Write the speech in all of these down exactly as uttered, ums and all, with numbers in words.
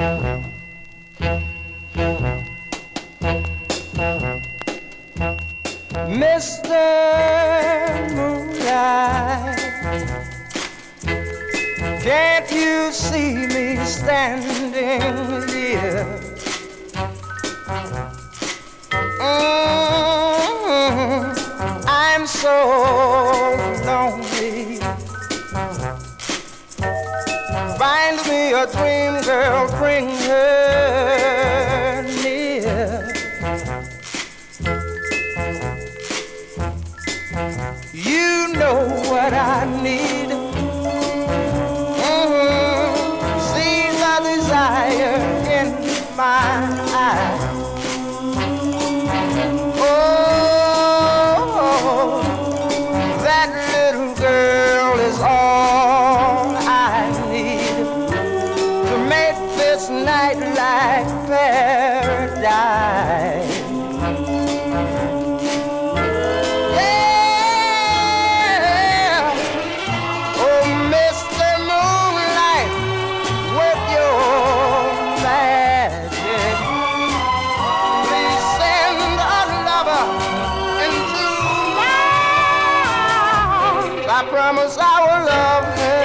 Mister Moonlight, can't you see me standing here? Mm, I'm so lonely. Find me a dream girl, bring her near. You know what I need. Mm-hmm. See the desire in my eyes. Oh, that little girl is all I need to make this night like paradise. I promise I will love her.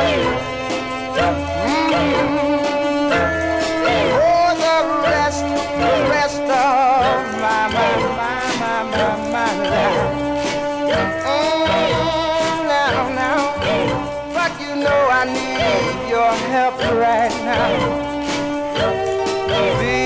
Mm-hmm. For the rest, the rest of my, my, my, my, my, my life. Mm-hmm. Now, now, but you know I need your help right now. Be